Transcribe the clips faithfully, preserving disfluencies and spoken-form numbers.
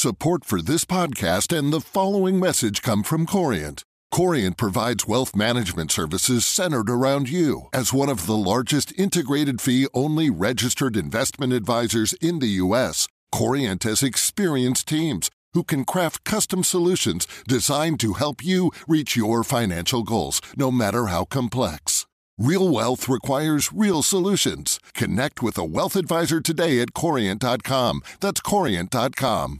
Support for this podcast and the following message come from Corient. Corient provides wealth management services centered around you. As one of the largest integrated fee-only registered investment advisors in the U S, Corient has experienced teams who can craft custom solutions designed to help you reach your financial goals, no matter how complex. Real wealth requires real solutions. Connect with a wealth advisor today at corient dot com. That's corient dot com.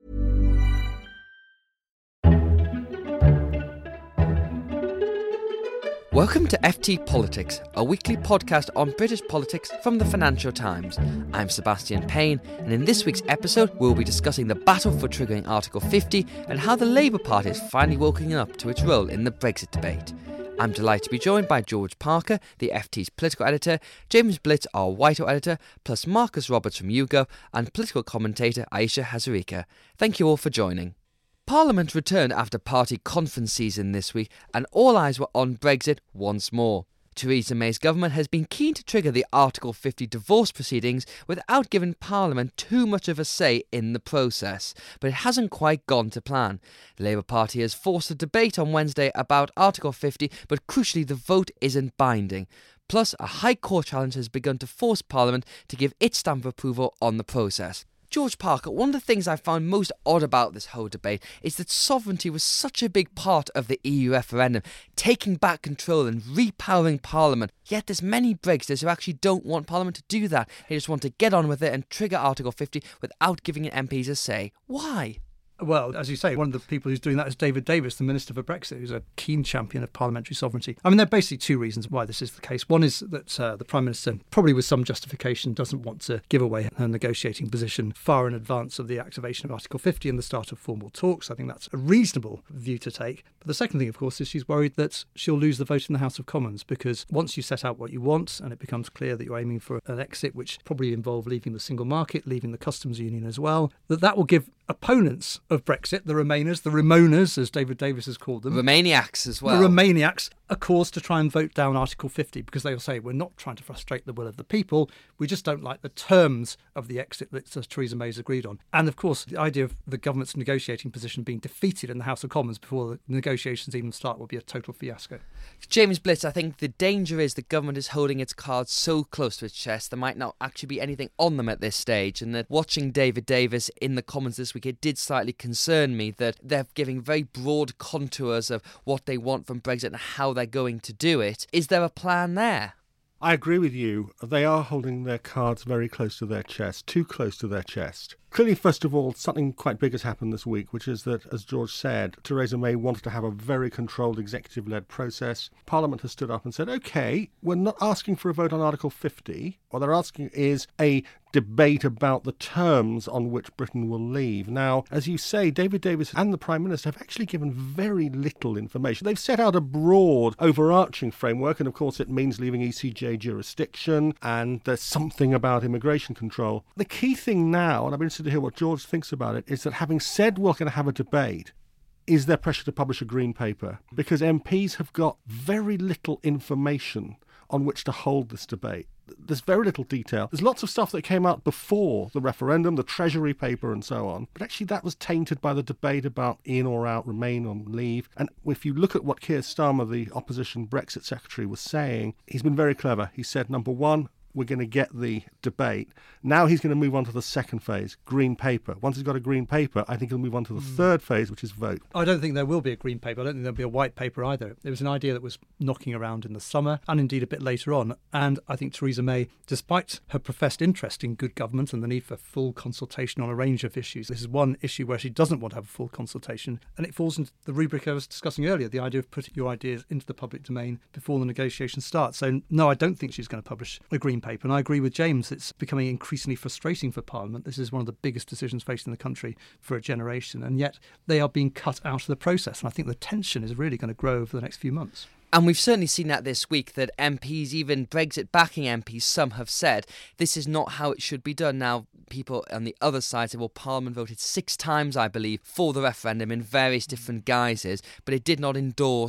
Welcome to F T Politics, a weekly podcast on British politics from the Financial Times. I'm Sebastian Payne, and in this week's episode, we'll be discussing the battle for triggering Article fifty and how the Labour Party is finally waking up to its role in the Brexit debate. I'm delighted to be joined by George Parker, the F T's political editor, James Blitz, our Whitehall editor, plus Marcus Roberts from YouGov, and political commentator Aisha Hazarika. Thank you all for joining. Parliament returned after party conference season this week, and all eyes were on Brexit once more. Theresa May's government has been keen to trigger the Article fifty divorce proceedings without giving Parliament too much of a say in the process, but it hasn't quite gone to plan. The Labour Party has forced a debate on Wednesday about Article fifty, but crucially the vote isn't binding. Plus, a High Court challenge has begun to force Parliament to give its stamp of approval on the process. George Parker, one of the things I found most odd about this whole debate is that sovereignty was such a big part of the E U referendum, taking back control and repowering Parliament. Yet there's many Brexiters who actually don't want Parliament to do that. They just want to get on with it and trigger Article fifty without giving M Ps a say. Why? Well, as you say, one of the people who's doing that is David Davis, the Minister for Brexit, who's a keen champion of parliamentary sovereignty. I mean, there are basically two reasons why this is the case. One is that uh, the Prime Minister, probably with some justification, doesn't want to give away her negotiating position far in advance of the activation of Article fifty and the start of formal talks. I think that's a reasonable view to take. But the second thing, of course, is she's worried that she'll lose the vote in the House of Commons, because once you set out what you want and it becomes clear that you're aiming for an exit, which probably involve leaving the single market, leaving the customs union as well, that that will give opponents of Brexit, the Remainers, the Remoaners, as David Davis has called them. Remaniacs as well. The Remaniacs, a cause to try and vote down Article fifty, because they'll say, we're not trying to frustrate the will of the people, we just don't like the terms of the exit that uh, Theresa May's agreed on. And of course, the idea of the government's negotiating position being defeated in the House of Commons before the negotiations even start will be a total fiasco. James Blitz, I think the danger is the government is holding its cards so close to its chest there might not actually be anything on them at this stage, and that watching David Davis in the Commons this week, it did slightly concern me that they're giving very broad contours of what they want from Brexit and how they're going to do it. Is there a plan there? I agree with you. They are holding their cards very close to their chest, too close to their chest. Clearly, first of all, something quite big has happened this week, which is that, as George said, Theresa May wanted to have a very controlled executive-led process. Parliament has stood up and said, OK, we're not asking for a vote on Article fifty. What they're asking is a debate about the terms on which Britain will leave. Now, as you say, David Davis and the Prime Minister have actually given very little information. They've set out a broad, overarching framework, and of course it means leaving E C J jurisdiction, and there's something about immigration control. The key thing now, and I've been interested to hear what George thinks about it, is that having said we're going to have a debate, is there pressure to publish a green paper? Because M Ps have got very little information on which to hold this debate. There's very little detail. There's lots of stuff that came out before the referendum, the Treasury paper and so on. But actually that was tainted by the debate about in or out, remain or leave. And if you look at what Keir Starmer, the opposition Brexit secretary, was saying, he's been very clever. He said, number one, we're going to get the debate. Now he's going to move on to the second phase, green paper. Once he's got a green paper, I think he'll move on to the mm. third phase, which is vote. I don't think there will be a green paper. I don't think there'll be a white paper either. It was an idea that was knocking around in the summer and indeed a bit later on. And I think Theresa May, despite her professed interest in good government and the need for full consultation on a range of issues, this is one issue where she doesn't want to have a full consultation. And it falls into the rubric I was discussing earlier, the idea of putting your ideas into the public domain before the negotiations start. So no, I don't think she's going to publish a green paper. And I agree with James, it's becoming increasingly frustrating for Parliament. This is one of the biggest decisions facing the country for a generation, and yet they are being cut out of the process. And I think the tension is really going to grow over the next few months. And we've certainly seen that this week, that M Ps, even Brexit-backing M Ps, some have said this is not how it should be done. Now, people on the other side say, well, Parliament voted six times, I believe, for the referendum in various different guises, but it did not endorse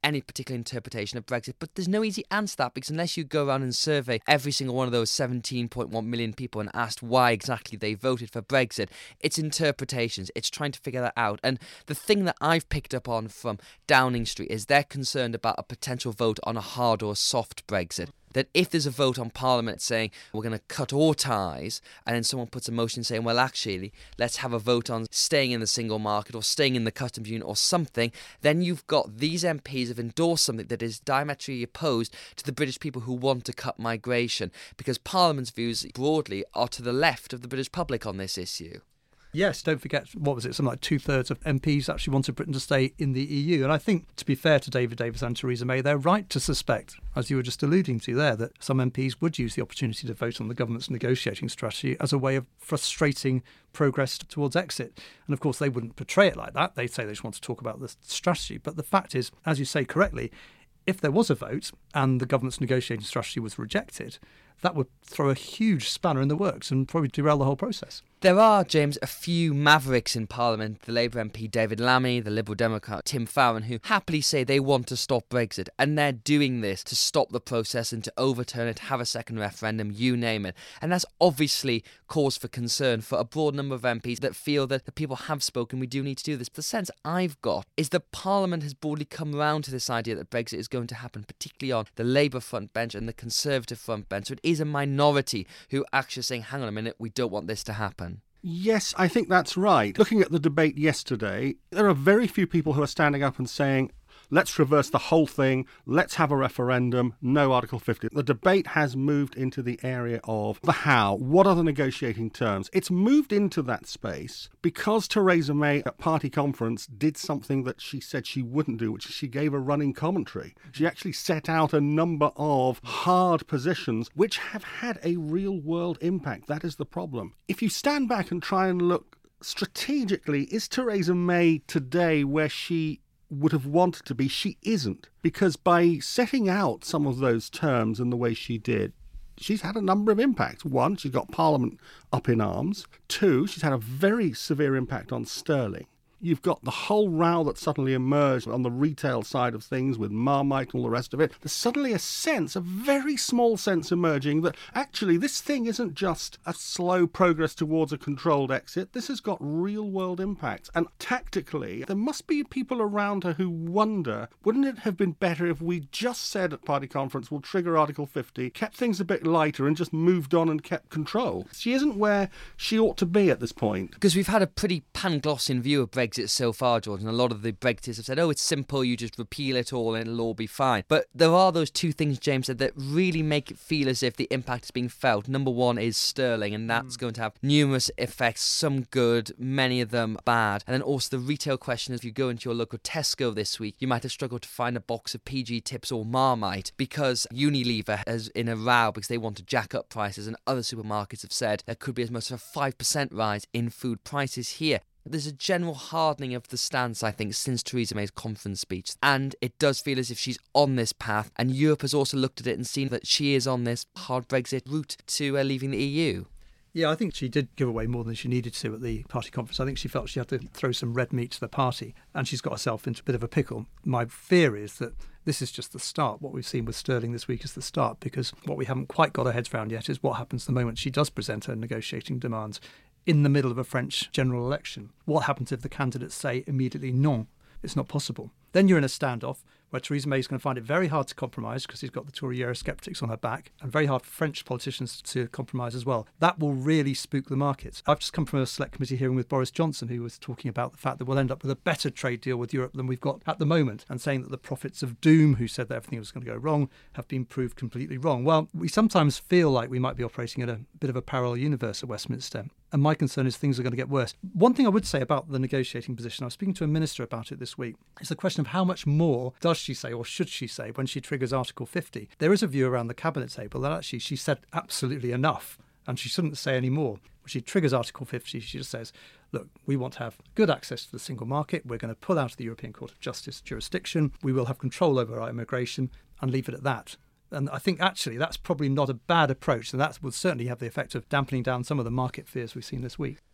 any particular interpretation of Brexit. But there's no easy answer to that, because unless you go around and survey every single one of those seventeen point one million people and asked why exactly they voted for Brexit, it's interpretations. It's trying to figure that out. And the thing that I've picked up on from Downing Street is they're concerned about a potential vote on a hard or soft Brexit. That if there's a vote on Parliament saying we're going to cut all ties, and then someone puts a motion saying, well, actually, let's have a vote on staying in the single market or staying in the customs union or something, then you've got these M Ps have endorsed something that is diametrically opposed to the British people who want to cut migration, because Parliament's views broadly are to the left of the British public on this issue. Yes, don't forget, what was it, something like two-thirds of M Ps actually wanted Britain to stay in the E U. And I think, to be fair to David Davis and Theresa May, they're right to suspect, as you were just alluding to there, that some M Ps would use the opportunity to vote on the government's negotiating strategy as a way of frustrating progress towards exit. And of course, they wouldn't portray it like that. They'd say they just want to talk about the strategy. But the fact is, as you say correctly, if there was a vote and the government's negotiating strategy was rejected, that would throw a huge spanner in the works and probably derail the whole process. There are, James, a few mavericks in Parliament, the Labour M P David Lammy, the Liberal Democrat Tim Farron, who happily say they want to stop Brexit, and they're doing this to stop the process and to overturn it, have a second referendum, you name it. And that's obviously cause for concern for a broad number of M Ps that feel that the people have spoken, we do need to do this. The sense I've got is that Parliament has broadly come around to this idea that Brexit is going to happen, particularly on the Labour front bench and the Conservative front bench. So it is a minority who are actually saying, hang on a minute, we don't want this to happen. Yes, I think that's right. Looking at the debate yesterday, there are very few people who are standing up and saying, let's reverse the whole thing, let's have a referendum, no Article fifty. The debate has moved into the area of the how, what are the negotiating terms? It's moved into that space because Theresa May at party conference did something that she said she wouldn't do, which is she gave a running commentary. She actually set out a number of hard positions which have had a real world impact. That is the problem. If you stand back and try and look strategically, is Theresa May today where she would have wanted to be? She isn't, because by setting out some of those terms in the way she did, she's had a number of impacts. One, she's got Parliament up in arms. Two, she's had a very severe impact on sterling. You've got the whole row that suddenly emerged on the retail side of things with Marmite and all the rest of it. There's suddenly a sense, a very small sense emerging that actually this thing isn't just a slow progress towards a controlled exit. This has got real world impacts. And tactically, there must be people around her who wonder, wouldn't it have been better if we just said at party conference, we'll trigger Article fifty, kept things a bit lighter and just moved on and kept control? She isn't where she ought to be at this point. Because we've had a pretty Panglossian view of Brexit so far, George, and a lot of the Brexiteers have said, oh, it's simple, you just repeal it all and it'll all be fine. But there are those two things, James said, that really make it feel as if the impact is being felt. Number one is sterling, and that's mm. going to have numerous effects, some good, many of them bad. And then also the retail question is, if you go into your local Tesco this week, you might have struggled to find a box of P G Tips or Marmite because Unilever is in a row because they want to jack up prices, and other supermarkets have said there could be as much as a five percent rise in food prices here. There's a general hardening of the stance, I think, since Theresa May's conference speech. And it does feel as if she's on this path. And Europe has also looked at it and seen that she is on this hard Brexit route to uh, leaving the E U. Yeah, I think she did give away more than she needed to at the party conference. I think she felt she had to throw some red meat to the party, and she's got herself into a bit of a pickle. My fear is that this is just the start. What we've seen with Sterling this week is the start, because what we haven't quite got our heads around yet is what happens the moment she does present her negotiating demands in the middle of a French general election. What happens if the candidates say immediately non? It's not possible. Then you're in a standoff where Theresa May is going to find it very hard to compromise because she's got the Tory Eurosceptics on her back, and very hard for French politicians to compromise as well. That will really spook the markets. I've just come from a select committee hearing with Boris Johnson, who was talking about the fact that we'll end up with a better trade deal with Europe than we've got at the moment, and saying that the prophets of doom, who said that everything was going to go wrong, have been proved completely wrong. Well, we sometimes feel like we might be operating in a bit of a parallel universe at Westminster. And my concern is things are going to get worse. One thing I would say about the negotiating position, I was speaking to a minister about it this week, is the question of how much more does she say or should she say when she triggers Article fifty. There is a view around the cabinet table that actually she said absolutely enough and she shouldn't say any more. When she triggers Article fifty, she just says, look, we want to have good access to the single market. We're going to pull out of the European Court of Justice jurisdiction. We will have control over our immigration, and leave it at that. And I think actually that's probably not a bad approach, and that will certainly have the effect of dampening down some of the market fears we've seen this week.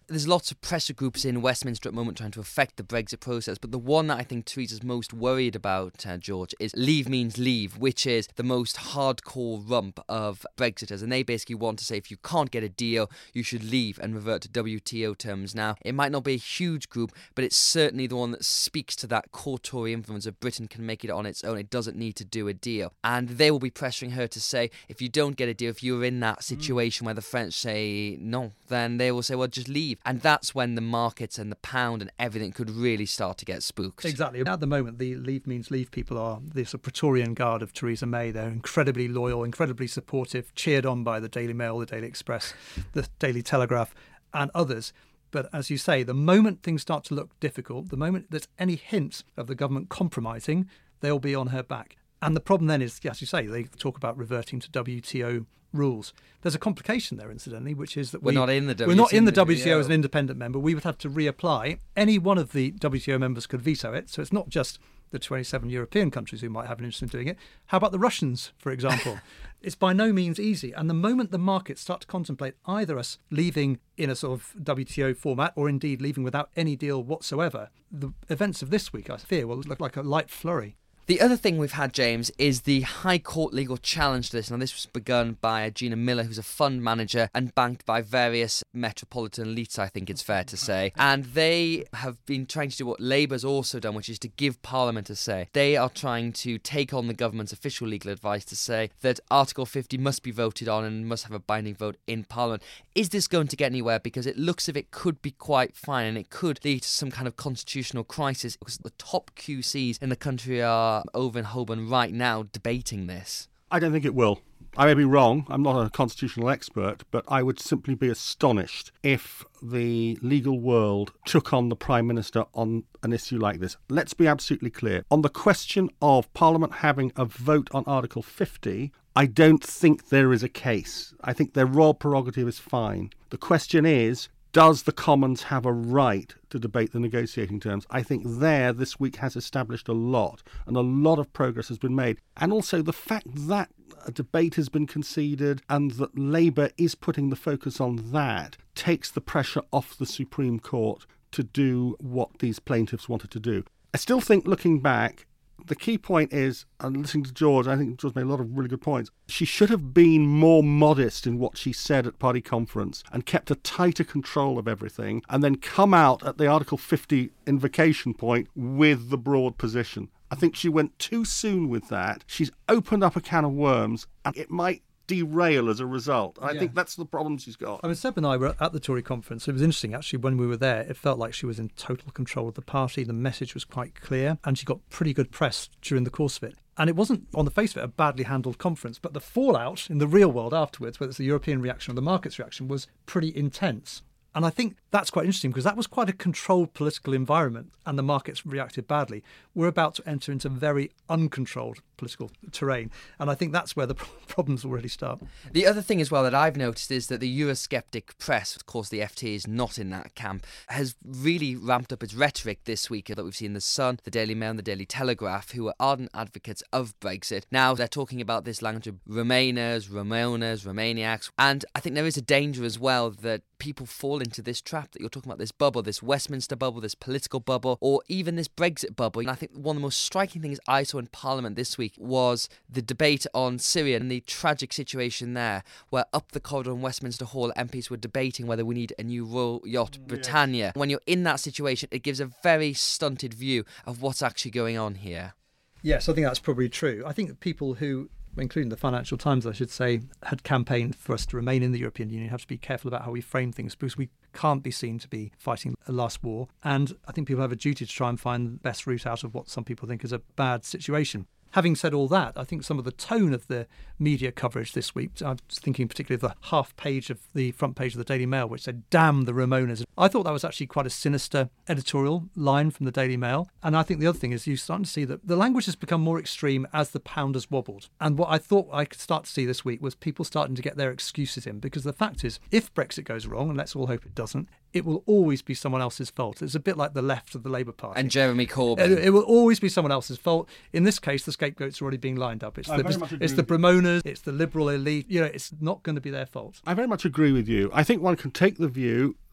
there's lots of pressure groups in Westminster at the moment trying to affect the Brexit process, but the one that I think Theresa's most worried about, uh, George, is Leave Means Leave, which is the most hardcore rump of Brexiters, and they basically want to say if you can't get a deal, you should leave and revert to W T O terms. Now, it might not be a huge group, but it's certainly the one that speaks to that core Tory influence of Britain can make it on its own. It doesn't need to do a deal. And they will be pressuring her to say, if you don't get a deal, if you're in that situation mm. where the French say no, then they will say, well, just leave. And that's when the markets and the pound and everything could really start to get spooked. Exactly. At the moment, the Leave Means Leave people are the sort of Praetorian Guard of Theresa May. They're incredibly loyal, incredibly supportive, cheered on by the Daily Mail, the Daily Express, the Daily Telegraph and others. But as you say, the moment things start to look difficult, the moment there's any hint of the government compromising, they'll be on her back. And the problem then is, as you say, they talk about reverting to W T O rules. There's a complication there, incidentally, which is that we're we, not in the W T O. We're not in the W T O yeah. as an independent member. We would have to reapply. Any one of the W T O members could veto it. So it's not just the twenty-seven European countries who might have an interest in doing it. How about the Russians, for example? It's by no means easy. And the moment the markets start to contemplate either us leaving in a sort of W T O format or indeed leaving without any deal whatsoever, the events of this week, I fear, will look like a light flurry. The other thing we've had, James, is the High Court legal challenge to this. Now, this was begun by Gina Miller, who's a fund manager and banked by various metropolitan elites, I think it's fair to say. And they have been trying to do what Labour's also done, which is to give Parliament a say. They are trying to take on the government's official legal advice to say that Article fifty must be voted on and must have a binding vote in Parliament. Is this going to get anywhere? Because it looks as if it could be quite fine and it could lead to some kind of constitutional crisis, because the top Q Cs in the country are over in Holborn right now debating this. I don't think it will. I may be wrong. I'm not a constitutional expert, but I would simply be astonished if the legal world took on the Prime Minister on an issue like this. Let's be absolutely clear. On the question of Parliament having a vote on Article fifty, I don't think there is a case. I think their royal prerogative is fine. The question is, does the Commons have a right to debate the negotiating terms? I think there, this week has established a lot, and a lot of progress has been made. And also the fact that a debate has been conceded and that Labour is putting the focus on that takes the pressure off the Supreme Court to do what these plaintiffs wanted to do. I still think, looking back, the key point is, and listening to George, I think George made a lot of really good points. She should have been more modest in what she said at party conference and kept a tighter control of everything, and then come out at the Article fifty invocation point with the broad position. I think she went too soon with that. She's opened up a can of worms, and it might derail as a result. I yeah. think that's the problem she's got. I mean, Seb and I were at the Tory conference. It was interesting, actually, when we were there. It felt like she was in total control of the party. The message was quite clear, and she got pretty good press during the course of it. And it wasn't, on the face of it, a badly handled conference, but the fallout in the real world afterwards, whether it's the European reaction or the market's reaction, was pretty intense. And I think that's quite interesting, because that was quite a controlled political environment and the markets reacted badly. We're about to enter into very uncontrolled political terrain. And I think that's where the problems will really start. The other thing as well that I've noticed is that the Eurosceptic press, of course the F T is not in that camp, has really ramped up its rhetoric this week that we've seen the Sun, the Daily Mail and the Daily Telegraph, who are ardent advocates of Brexit. Now they're talking about this language of Remainers, Ramonas, Romaniacs. And I think there is a danger as well that people fall into this trap that you're talking about, this bubble, this Westminster bubble, this political bubble, or even this Brexit bubble. And I think one of the most striking things I saw in Parliament this week was the debate on Syria and the tragic situation there, where up the corridor in Westminster Hall, M Ps were debating whether we need a new royal yacht, Britannia. Yes. When you're in that situation, it gives a very stunted view of what's actually going on here. Yes, I think that's probably true. I think that people who, including the Financial Times, I should say, had campaigned for us to remain in the European Union, have to be careful about how we frame things, because we can't be seen to be fighting a last war. And I think people have a duty to try and find the best route out of what some people think is a bad situation. Having said all that, I think some of the tone of the media coverage this week, I was thinking particularly of the half page of the front page of the Daily Mail, which said, "Damn the Ramonas." I thought that was actually quite a sinister editorial line from the Daily Mail. And I think the other thing is you're starting to see that the language has become more extreme as the pound has wobbled. And what I thought I could start to see this week was people starting to get their excuses in, because the fact is, if Brexit goes wrong, and let's all hope it doesn't, it will always be someone else's fault. It's a bit like the left of the Labour Party. And Jeremy Corbyn. It, it will always be someone else's fault. In this case, the scapegoats are already being lined up. It's I the, very it's, much agree it's the with you. Bramonas, it's the liberal elite. You know, it's not going to be their fault. I very much agree with you. I think one can take the view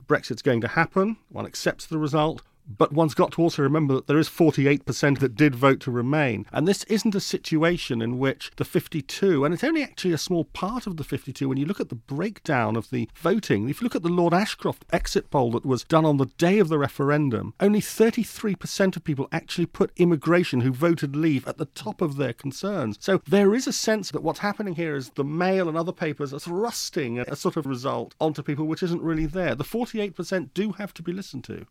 Brexit's going to happen, one accepts the result, but one's got to also remember that there is forty-eight percent that did vote to remain. And this isn't a situation in which the fifty-two, and it's only actually a small part of the fifty-two, when you look at the breakdown of the voting, if you look at the Lord Ashcroft exit poll that was done on the day of the referendum, only thirty-three percent of people actually put immigration who voted leave at the top of their concerns. So there is a sense that what's happening here is the Mail and other papers are thrusting a sort of result onto people which isn't really there. The forty-eight percent do have to be listened to.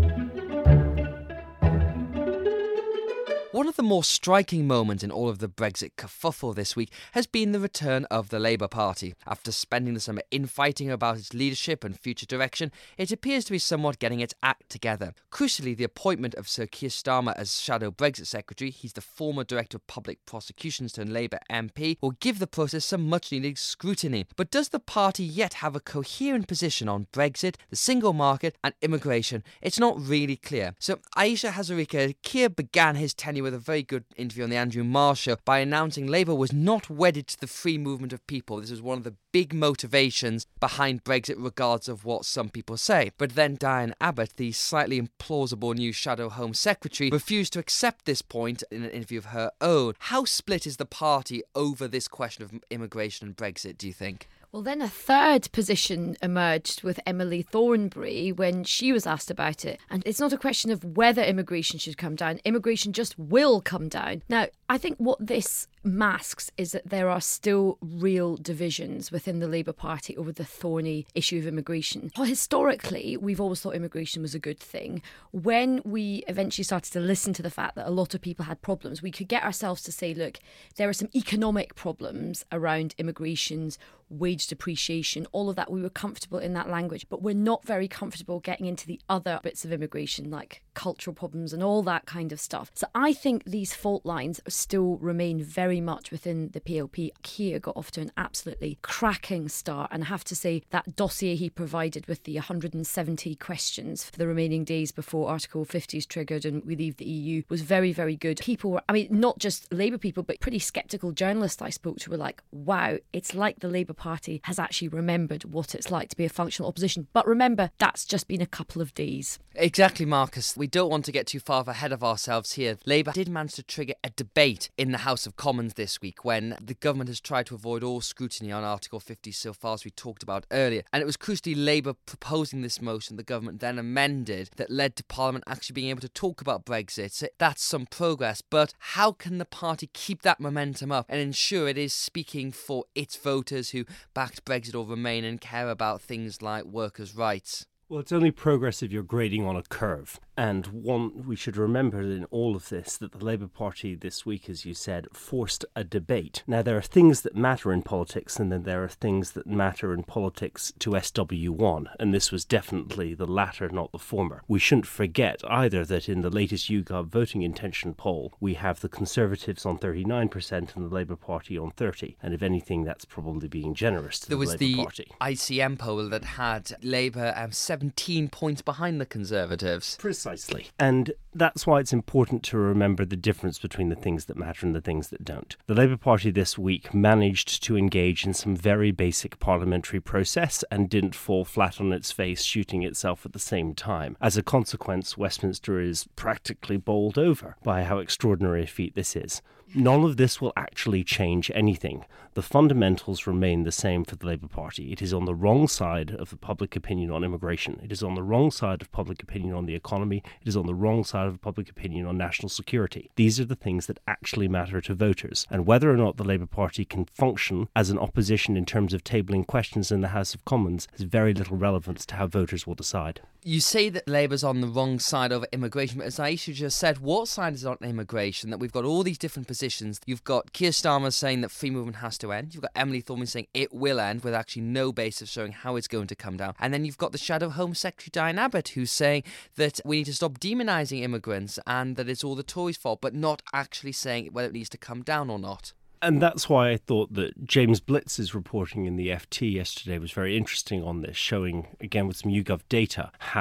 One of the more striking moments in all of the Brexit kerfuffle this week has been the return of the Labour Party. After spending the summer infighting about its leadership and future direction, it appears to be somewhat getting its act together. Crucially, the appointment of Sir Keir Starmer as Shadow Brexit Secretary, he's the former Director of Public Prosecutions turned Labour M P, will give the process some much-needed scrutiny. But does the party yet have a coherent position on Brexit, the single market and immigration? It's not really clear. So Ayesha Hazarika, Keir began his tenure with a very good interview on the Andrew Marr Show by announcing Labour was not wedded to the free movement of people. This was one of the big motivations behind Brexit, regardless of what some people say. But then Diane Abbott, the slightly implausible new Shadow Home Secretary, refused to accept this point in an interview of her own. How split is the party over this question of immigration and Brexit, do you think? Well, then a third position emerged with Emily Thornberry when she was asked about it. And it's not a question of whether immigration should come down. Immigration just will come down. Now, I think what this masks is that there are still real divisions within the Labour Party over the thorny issue of immigration. Well, historically, we've always thought immigration was a good thing. When we eventually started to listen to the fact that a lot of people had problems, we could get ourselves to say, look, there are some economic problems around immigration's wage depreciation, all of that. We were comfortable in that language, but we're not very comfortable getting into the other bits of immigration, like cultural problems and all that kind of stuff. So I think these fault lines still remain very much within the P L P. Keir got off to an absolutely cracking start, and I have to say that dossier he provided with the one hundred seventy questions for the remaining days before Article fifty is triggered and we leave the E U was very, very good. People were, I mean, not just Labour people, but pretty sceptical journalists I spoke to were like, wow, it's like the Labour Party has actually remembered what it's like to be a functional opposition. But remember, that's just been a couple of days. Exactly, Marcus. We don't want to get too far ahead of ourselves here. Labour did manage to trigger a debate in the House of Commons this week when the government has tried to avoid all scrutiny on Article fifty so far, as we talked about earlier. And it was crucially Labour proposing this motion the government then amended that led to Parliament actually being able to talk about Brexit. So that's some progress. But how can the party keep that momentum up and ensure it is speaking for its voters who backed Brexit or Remain and care about things like workers' rights? Well, it's only progress if you're grading on a curve. And one, we should remember in all of this that the Labour Party this week, as you said, forced a debate. Now, there are things that matter in politics, and then there are things that matter in politics to S W one. And this was definitely the latter, not the former. We shouldn't forget either that in the latest YouGov voting intention poll, we have the Conservatives on thirty-nine percent and the Labour Party on thirty percent. And if anything, that's probably being generous to there the Labour Labour the Party. I C M poll that had Labour um, seventeen points behind the Conservatives. Precisely. And that's why it's important to remember the difference between the things that matter and the things that don't. The Labour Party this week managed to engage in some very basic parliamentary process and didn't fall flat on its face shooting itself at the same time. As a consequence, Westminster is practically bowled over by how extraordinary a feat this is. None of this will actually change anything. The fundamentals remain the same for the Labour Party. It is on the wrong side of the public opinion on immigration. It is on the wrong side of public opinion on the economy. It is on the wrong side of public opinion on national security. These are the things that actually matter to voters. And whether or not the Labour Party can function as an opposition in terms of tabling questions in the House of Commons has very little relevance to how voters will decide. You say that Labour's on the wrong side of immigration, but as Ayesha just said, what side is on immigration? That we've got all these different positions. You've got Keir Starmer saying that free movement has to end. You've got Emily Thornberry saying it will end with actually no basis showing how it's going to come down. And then you've got the Shadow Home Secretary Diane Abbott who's saying that we need to stop demonising immigrants and that it's all the Tories' fault, but not actually saying whether it needs to come down or not. And that's why I thought that James Blitz's reporting in the F T yesterday was very interesting on this, showing, again with some YouGov data, how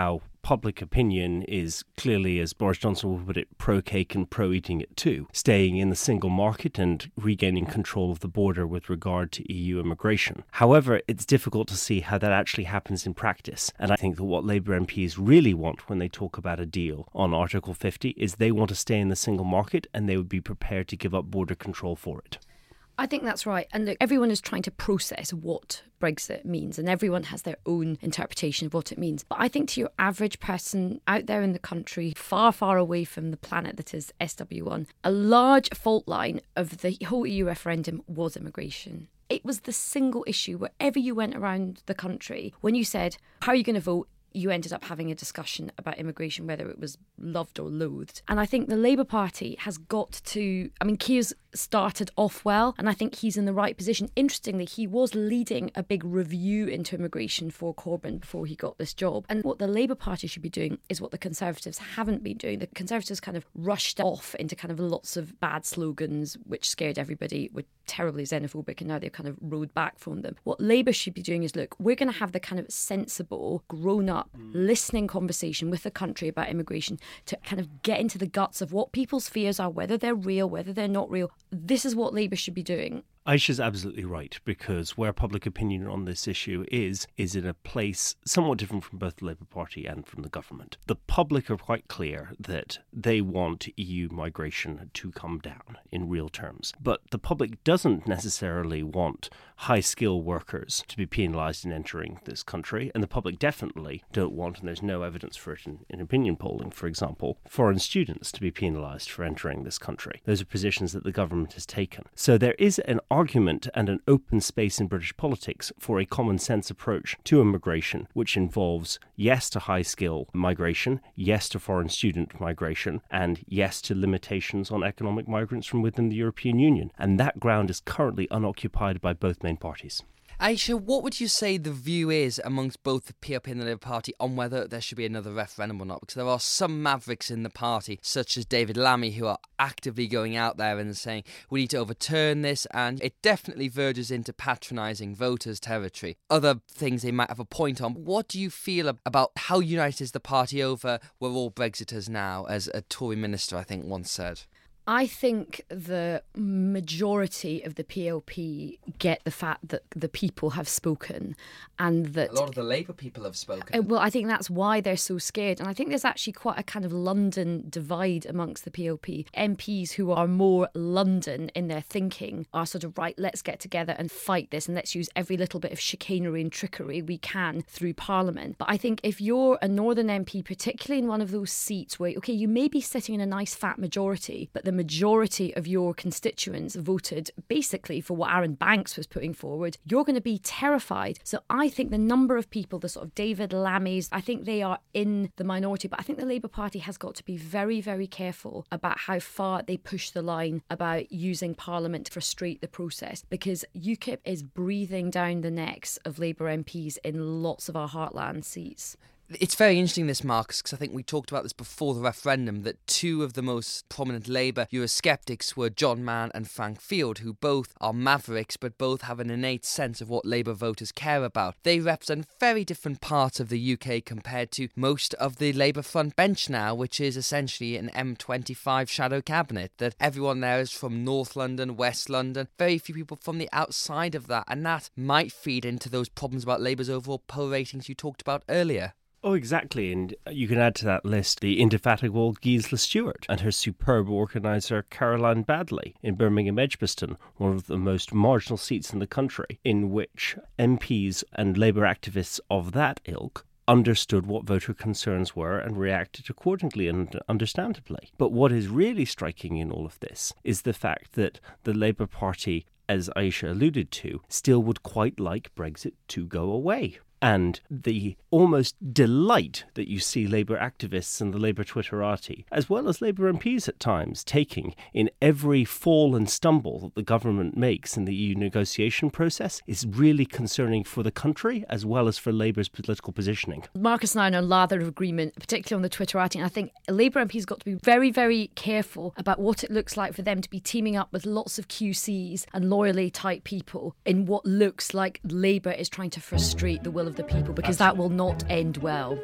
public opinion is clearly, as Boris Johnson will put it, pro-cake and pro-eating it too, staying in the single market and regaining control of the border with regard to E U immigration. However, it's difficult to see how that actually happens in practice. And I think that what Labour M Ps really want when they talk about a deal on Article fifty is they want to stay in the single market and they would be prepared to give up border control for it. I think that's right. And look, everyone is trying to process what Brexit means, and everyone has their own interpretation of what it means. But I think to your average person out there in the country, far, far away from the planet that is S W one, a large fault line of the whole E U referendum was immigration. It was the single issue wherever you went around the country. When you said, how are you going to vote? You ended up having a discussion about immigration, whether it was loved or loathed. And I think the Labour Party has got to, I mean, Keir's started off well, and I think he's in the right position. Interestingly, he was leading a big review into immigration for Corbyn before he got this job. And what the Labour Party should be doing is what the Conservatives haven't been doing. The Conservatives kind of rushed off into kind of lots of bad slogans, which scared everybody, were terribly xenophobic, and now they've kind of rode back from them. What Labour should be doing is, look, we're going to have the kind of sensible, grown-up, mm. listening conversation with the country about immigration to kind of get into the guts of what people's fears are, whether they're real, whether they're not real. This is what Labour should be doing. Aisha's absolutely right, because where public opinion on this issue is, is in a place somewhat different from both the Labour Party and from the government. The public are quite clear that they want E U migration to come down in real terms. But the public doesn't necessarily want high-skilled workers to be penalised in entering this country, and the public definitely don't want, and there's no evidence for it in, in opinion polling, for example, foreign students to be penalised for entering this country. Those are positions that the government has taken. So there is an argument and an open space in British politics for a common sense approach to immigration, which involves yes to high skill migration, yes to foreign student migration, and yes to limitations on economic migrants from within the European Union. And that ground is currently unoccupied by both main parties. Aisha, what would you say the view is amongst both the P L P and the Labour Party on whether there should be another referendum or not? Because there are some mavericks in the party, such as David Lammy, who are actively going out there and saying we need to overturn this, and it definitely verges into patronising voters' territory. Other things they might have a point on. What do you feel about how united is the party over we're all Brexiters now, as a Tory minister, I think, once said? I think the majority of the P L P get the fact that the people have spoken, and that a lot of the Labour people have spoken. Uh, well, I think that's why they're so scared. And I think there's actually quite a kind of London divide amongst the P L P. M Ps who are more London in their thinking are sort of, right, let's get together and fight this, and let's use every little bit of chicanery and trickery we can through Parliament. But I think if you're a Northern M P, particularly in one of those seats where, okay, you may be sitting in a nice fat majority, but the majority of your constituents voted basically for what Aaron Banks was putting forward, you're going to be terrified. So I think the number of people, the sort of David Lammys, I think they are in the minority, but I think the Labour Party has got to be very, very careful about how far they push the line about using Parliament to frustrate the process, because UKIP is breathing down the necks of Labour M Ps in lots of our heartland seats. It's very interesting, this, Marcus, because I think we talked about this before the referendum, that two of the most prominent Labour Eurosceptics were John Mann and Frank Field, who both are mavericks but both have an innate sense of what Labour voters care about. They represent very different parts of the U K compared to most of the Labour front bench now, which is essentially an M twenty-five shadow cabinet, that everyone there is from North London, West London, very few people from the outside of that, and that might feed into those problems about Labour's overall poll ratings you talked about earlier. Oh, exactly. And you can add to that list the indefatigable Gisela Stewart and her superb organiser Caroline Badley in Birmingham Edgbaston, one of the most marginal seats in the country, in which M Ps and Labour activists of that ilk understood what voter concerns were and reacted accordingly and understandably. But what is really striking in all of this is the fact that the Labour Party, as Aisha alluded to, still would quite like Brexit to go away. And the almost delight that you see Labour activists and the Labour Twitterati, as well as Labour M Ps at times, taking in every fall and stumble that the government makes in the E U negotiation process is really concerning for the country as well as for Labour's political positioning. Marcus and I are in a lather of agreement, particularly on the Twitterati, and I think Labour M Ps got to be very, very careful about what it looks like for them to be teaming up with lots of Q Cs and loyally type people in what looks like Labour is trying to frustrate the will of the people, because that will not end well.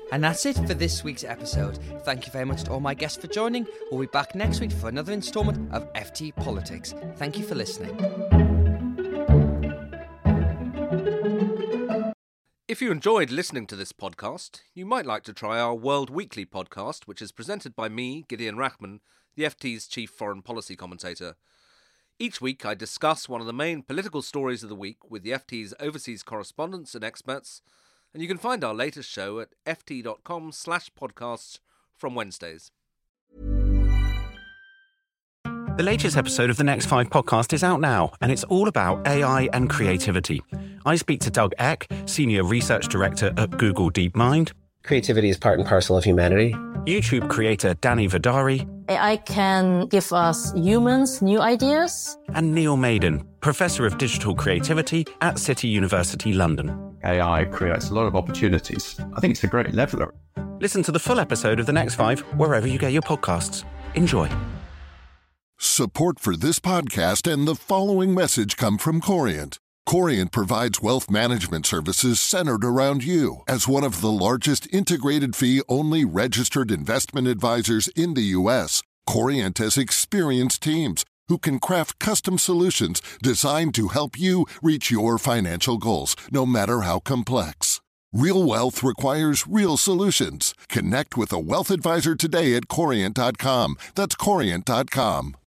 And that's it for this week's episode. Thank you very much to all my guests for joining. We'll be back next week for another instalment of F T Politics. Thank you for listening. If you enjoyed listening to this podcast, you might like to try our World Weekly podcast, which is presented by me, Gideon Rachman, the F T's chief foreign policy commentator. Each week I discuss one of the main political stories of the week with the F T's overseas correspondents and experts, and you can find our latest show at ft.com slash podcasts from Wednesdays. The latest episode of the Next Five podcast is out now, and it's all about A I and creativity. I speak to Doug Eck, Senior Research Director at Google DeepMind. Creativity is part and parcel of humanity. YouTube creator Danny Vidari. A I can give us humans new ideas. And Neil Maiden, Professor of Digital Creativity at City University London. A I creates a lot of opportunities. I think it's a great leveler. Listen to the full episode of The Next Five wherever you get your podcasts. Enjoy. Support for this podcast and the following message come from Corient. Corient provides wealth management services centered around you. As one of the largest integrated fee-only registered investment advisors in the U S, Corient has experienced teams who can craft custom solutions designed to help you reach your financial goals, no matter how complex. Real wealth requires real solutions. Connect with a wealth advisor today at Corient dot com. That's Corient dot com.